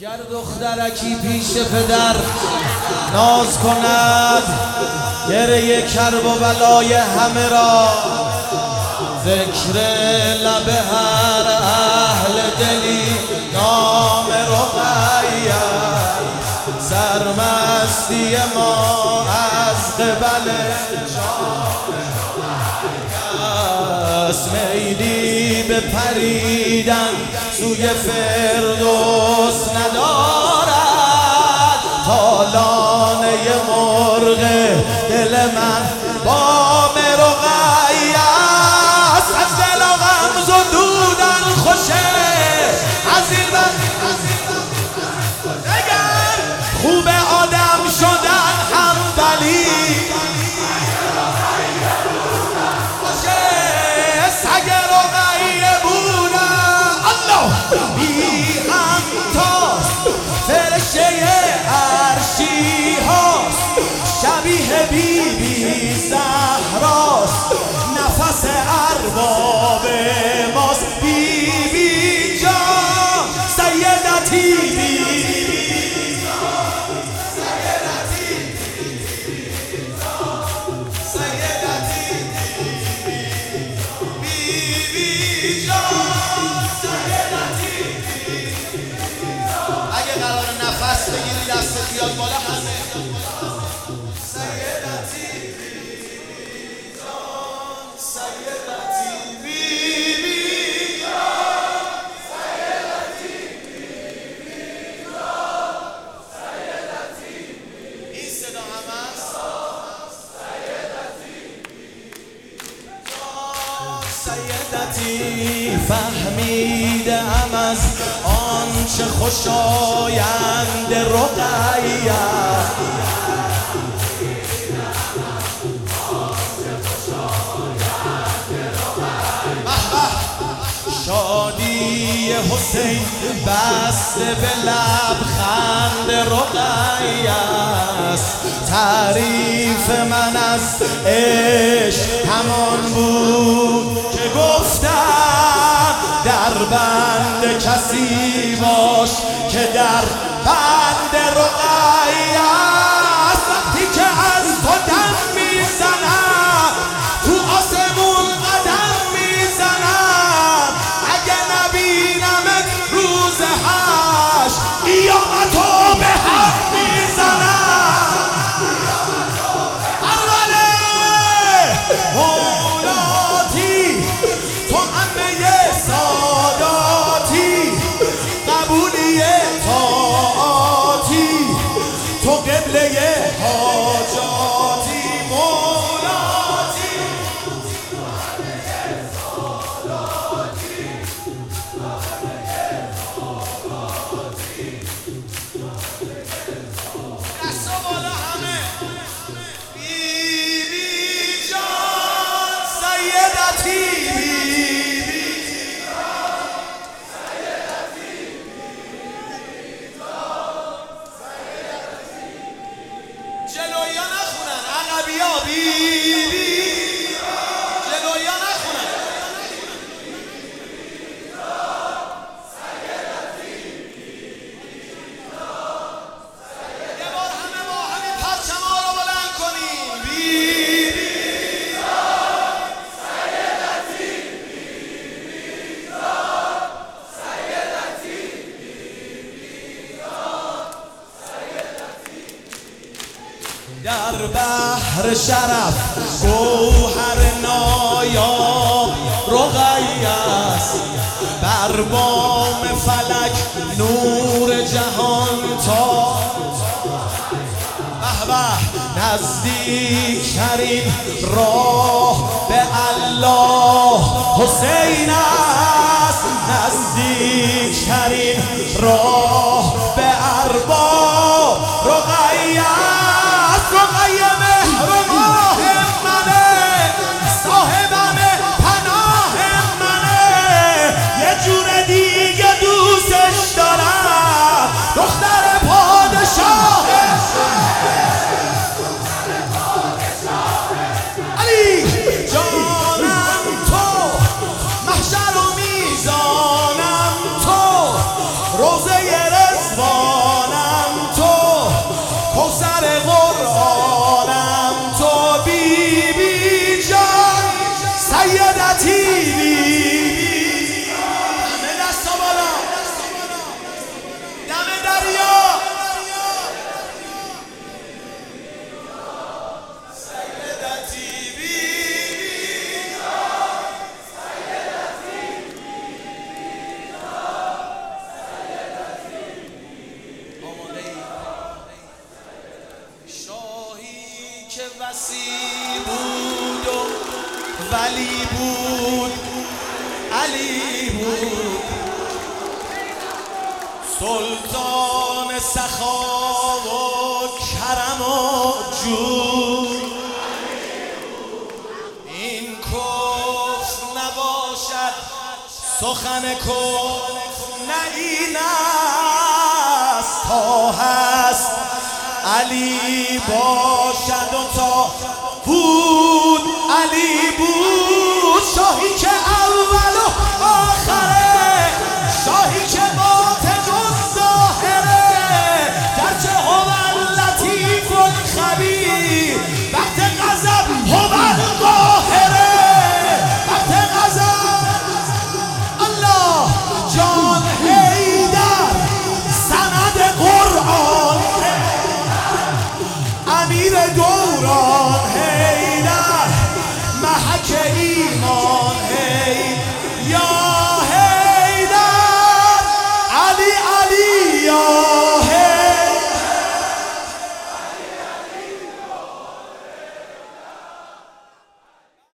گر دخترکی پیش پدر ناز کند، گریه کرب و بلای همه را ذکر لب هر اهل دلی نام رقیه، سرمستی ما از قبل میلی به پریدن سوی فردوس ندارد، تالانه مرغ دل من بام رقیه است، از دل و غم زدودن خوشه از این اگر خوب آدم شدن هم بلی شبیه بیبی زهراست، نفس ارباب ماست بیبی جان سیدتی، بیبی جان سیدتی، بیبی جان سیدتی. اگه قرار نفس بگیری دست بیاد بالا همه سیدتی، فهمیدم از آنچه خوشایند رقیه، شادی حسین بسته به لبخند رقیه است، تعریف من از عشق همان بود که گفتم در بند کسی باش که در بند رقیه است، وقتی که از تو دم میزنم تو آسمون قدم میزنم، اگه نبینمت روز حشر قیامتو به هم میزنم، مولاتی تو عمه ساداتی، قبولی طاعاتی تو قبله حاجاتی، مولاتی تو عمه ساداتی، دستا بالا همه جلویا نخونن، عقبیا بیبی جلویا نخونن. یه بار همه ما همین پرچما رو بلند کنیم، بیبی در بحر شرف گوهر نایاب رقیه است، بر بام فلک نور جهان تا به به، نزدیکترین راه به الله حسین است، نزدیکترین راه به ارباب رقیه است، رقیه مهر و ماه منه، صاحبم پناه منه، یه جور دیگه دوستش دارم، دختر پادشاه علی جانم، تو محشر و میزانم، تو روزه ولی بود، علی بود، سلطان سخا و کرم و جود. این کفر نباشد سخن کفر، نه این است تا هست علی باشد و تا بود علی بود. شاهی که اول و آخر